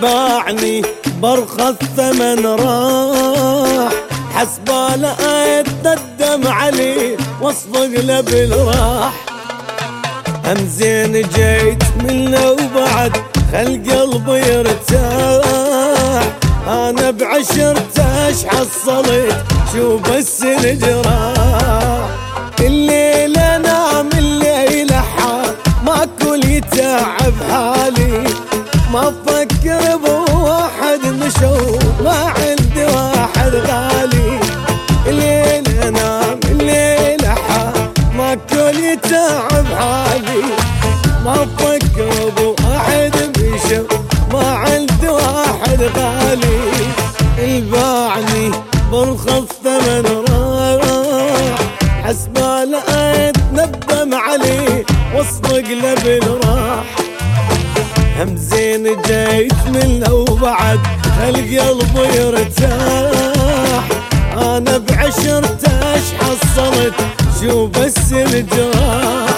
الباعني برخص ثمن راح، حسباله اتندم عليه واصفق له بالراح. همزين جيت منه وبعد خل قلبي يرتاح، انا بعشرتاش حصلت شو بس الجراح. الليل انام الليل حال ماكل يتعب حالي، ما افكر بواحد نشوف ما عندي واحد غالي. الليل انام الليل حال ماكل يتعب حالي، ما افكر بواحد بيشوف ما عندي واحد غالي. الباعني برخص ثمن راح، حسباله اتندم عليه واصفق له بالراح. همزين جيت منه وبعد القلب يرتاح، انا بعشرتاش حصلت شو بس الجراح.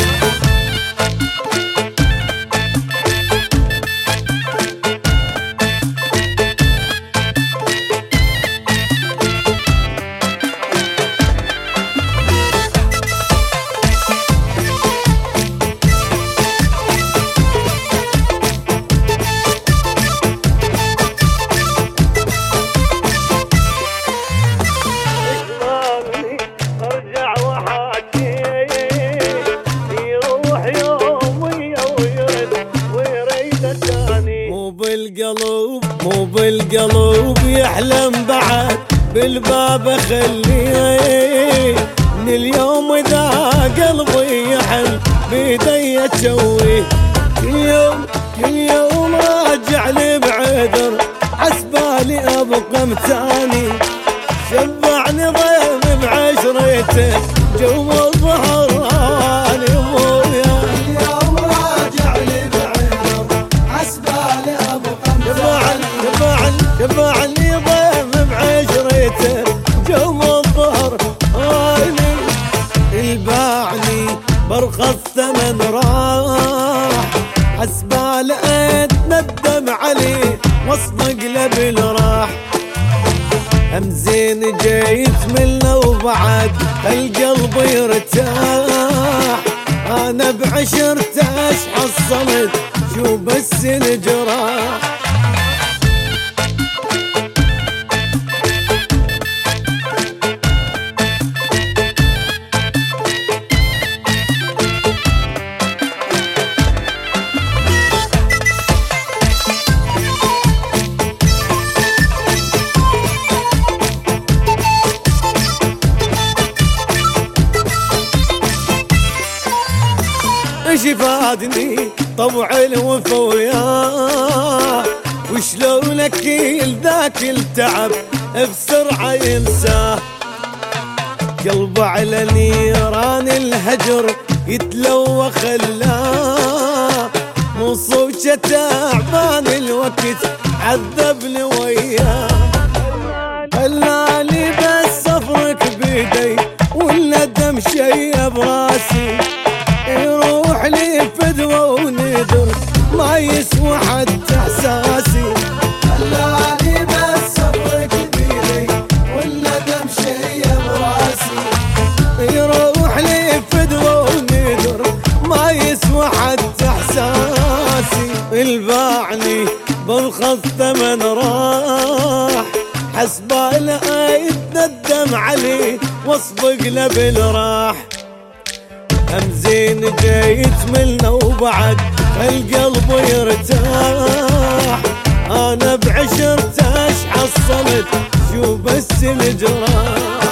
مو بالقلب يحلم بعد بالباب اخليه، من اليوم اذا قلبي يحل بيدي اشويه. كل يوم راجع لي بعذر حسبالي ابقى متاني، شبعني ضيم بعشرته جو الظهر راني ابويا. اليوم راجع لي بعذر حسبالي ابقى شبعني ضيم بعشرته جو الظهر راني. الباعني برخص ثمن راح، حسباله اتندم عليه واصفق له بالراح. همزين جيت منه وبعد القلب يرتاح، انا بعشرتاش حصلت شو بس الجراح. ايش فادني طبع الوفا وياه، وشلون اكيل ذاك التعب بسرعه ينساه. قلبه على نيران الهجر يتلوى خلاه، مو صوته تعبان الوقت عذبني وياه. خلاني بس افرك بيدي والندم شي براسي، يروح لي فدوة وندر ما يسوى حتى احساسي. خلاني بس افرك بيدي والندم شي براسي، يروح لي فدوة وندر ما يسوى حتى احساسي. الباعني برخص ثمن راح، حسباله يتندم عليه واصفق له بالراح. همزين جيت منه وبعد القلب يرتاح، انا بعشرتاش حصلت شو بس الجراح.